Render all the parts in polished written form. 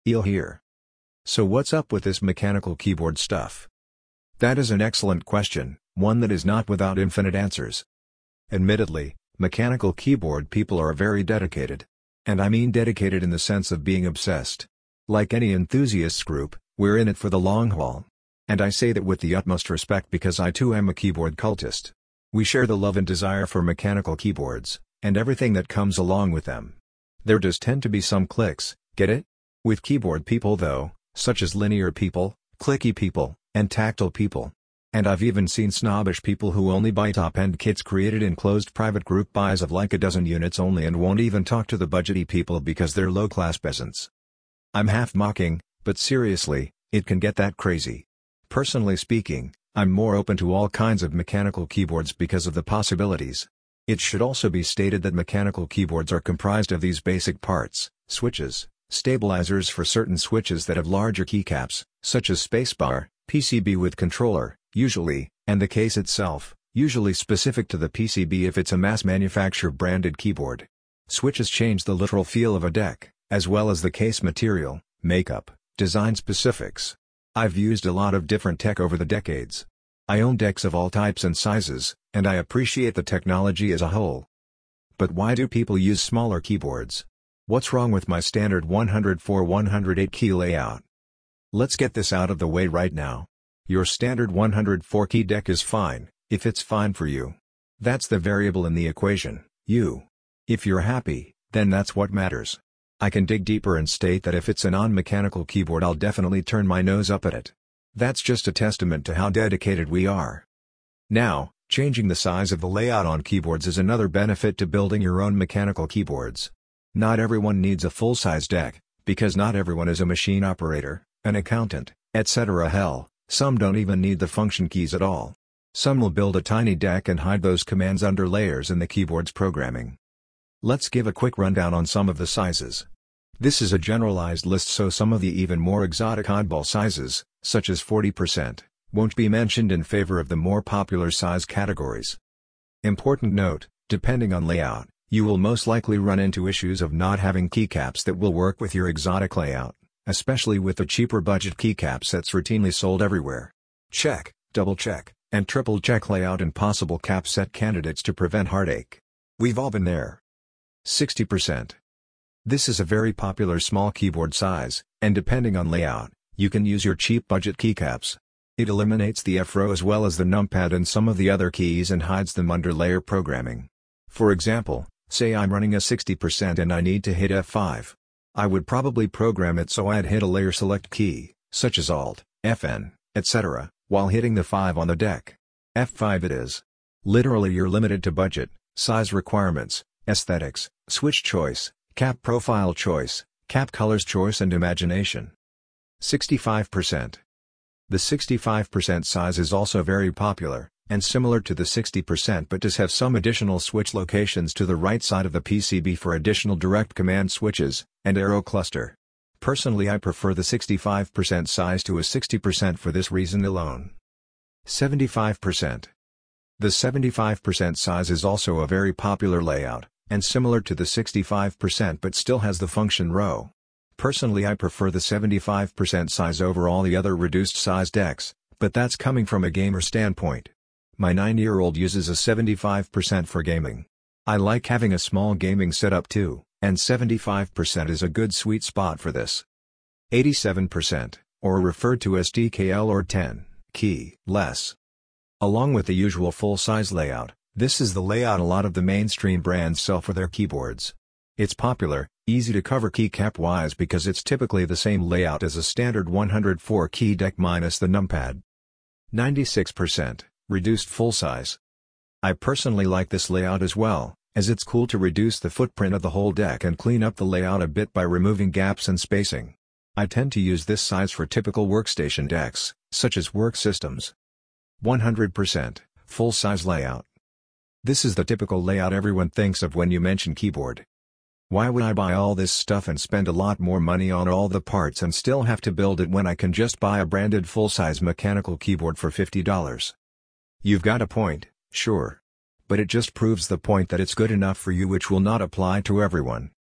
You'll hear. So what's up with this mechanical keyboard stuff? That is an excellent question, one that is not without infinite answers. Admittedly, mechanical keyboard people are very dedicated. And I mean dedicated in the sense of being obsessed. Like any enthusiasts group, we're in it for the long haul. And I say that with the utmost respect because I too am a keyboard cultist. We share the love and desire for mechanical keyboards, and everything that comes along with them. There does tend to be some cliques, get it? With keyboard people though, such as linear people, clicky people, and tactile people. And I've even seen snobbish people who only buy top-end kits created in closed private group buys of like a dozen units only and won't even talk to the budgety people because they're low-class peasants. I'm half mocking, but seriously, it can get that crazy. Personally speaking, I'm more open to all kinds of mechanical keyboards because of the possibilities. It should also be stated that mechanical keyboards are comprised of these basic parts: switches, stabilizers for certain switches that have larger keycaps, such as spacebar, PCB with controller, usually, and the case itself, usually specific to the PCB if it's a mass-manufacture branded keyboard. Switches change the literal feel of a deck, as well as the case material, makeup, design specifics. I've used a lot of different tech over the decades. I own decks of all types and sizes, and I appreciate the technology as a whole. But why do people use smaller keyboards? What's wrong with my standard 104/108 key layout? Let's get this out of the way right now. Your standard 104 key deck is fine, if it's fine for you. That's the variable in the equation, you. If you're happy, then that's what matters. I can dig deeper and state that if it's a non-mechanical keyboard I'll definitely turn my nose up at it. That's just a testament to how dedicated we are. Now, changing the size of the layout on keyboards is another benefit to building your own mechanical keyboards. Not everyone needs a full-size deck, because not everyone is a machine operator, an accountant, etc. Hell, some don't even need the function keys at all. Some will build a tiny deck and hide those commands under layers in the keyboard's programming. Let's give a quick rundown on some of the sizes. This is a generalized list, so some of the even more exotic oddball sizes, such as 40%, won't be mentioned in favor of the more popular size categories. Important note, depending on layout, you will most likely run into issues of not having keycaps that will work with your exotic layout, especially with the cheaper budget keycap sets routinely sold everywhere. Check, double-check, and triple-check layout and possible cap set candidates to prevent heartache. We've all been there. 60%. This is a very popular small keyboard size, and depending on layout, you can use your cheap budget keycaps. It eliminates the F-row as well as the numpad and some of the other keys and hides them under layer programming. For example, say I'm running a 60% and I need to hit F5. I would probably program it so I'd hit a layer select key, such as Alt, Fn, etc., while hitting the 5 on the deck. F5 it is. Literally you're limited to budget, size requirements, aesthetics, switch choice, cap profile choice, cap colors choice and imagination. 65%. The 65% size is also very popular, and similar to the 60% but does have some additional switch locations to the right side of the PCB for additional direct command switches, and aero cluster. Personally I prefer the 65% size to a 60% for this reason alone. 75%. The 75% size is also a very popular layout, and similar to the 65% but still has the function row. Personally I prefer the 75% size over all the other reduced size decks, but that's coming from a gamer standpoint. My 9-year-old uses a 75% for gaming. I like having a small gaming setup too, and 75% is a good sweet spot for this. 87%, or referred to as TKL or 10, key, less. Along with the usual full-size layout, this is the layout a lot of the mainstream brands sell for their keyboards. It's popular, easy to cover keycap-wise because it's typically the same layout as a standard 104 key deck minus the numpad. 96%, reduced full size. I personally like this layout as well, as it's cool to reduce the footprint of the whole deck and clean up the layout a bit by removing gaps and spacing. I tend to use this size for typical workstation decks, such as work systems. 100%, full-size layout. This is the typical layout everyone thinks of when you mention keyboard. Why would I buy all this stuff and spend a lot more money on all the parts and still have to build it when I can just buy a branded full-size mechanical keyboard for $50? You've got a point, sure. But it just proves the point that it's good enough for you, which will not apply to everyone.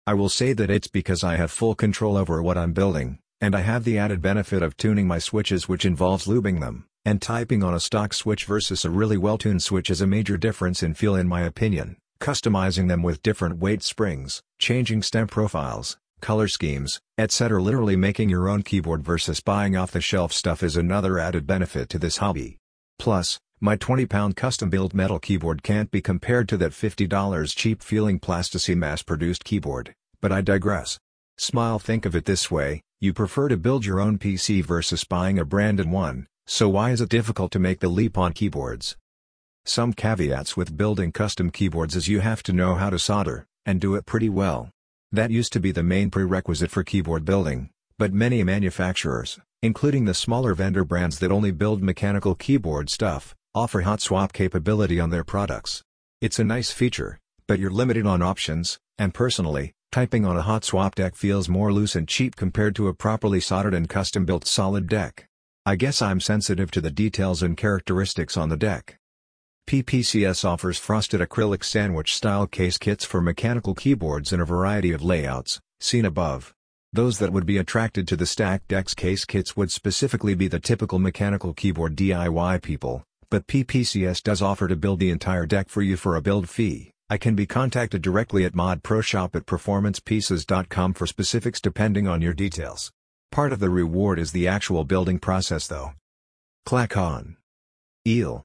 I will say that it's because I have full control over what I'm building, and I have the added benefit of tuning my switches, which involves lubing them, and typing on a stock switch versus a really well-tuned switch is a major difference in feel in my opinion. Customizing them with different weight springs, changing stem profiles, color schemes, etc. Literally making your own keyboard versus buying off-the-shelf stuff is another added benefit to this hobby. Plus, my 20-pound custom-built metal keyboard can't be compared to that $50 cheap-feeling plasticine mass-produced keyboard, but I digress. Smile, think of it this way, you prefer to build your own PC versus buying a branded one, so why is it difficult to make the leap on keyboards? Some caveats with building custom keyboards is you have to know how to solder, and do it pretty well. That used to be the main prerequisite for keyboard building, but many manufacturers, including the smaller vendor brands that only build mechanical keyboard stuff, offer hot swap capability on their products. It's a nice feature, but you're limited on options, and personally, typing on a hot swap deck feels more loose and cheap compared to a properly soldered and custom-built solid deck. I guess I'm sensitive to the details and characteristics on the deck. PPCS offers frosted acrylic sandwich-style case kits for mechanical keyboards in a variety of layouts, seen above. Those that would be attracted to the stacked decks case kits would specifically be the typical mechanical keyboard DIY people, but PPCS does offer to build the entire deck for you for a build fee. I can be contacted directly at modproshop@performancepieces.com for specifics depending on your details. Part of the reward is the actual building process though. Clack on. Eel.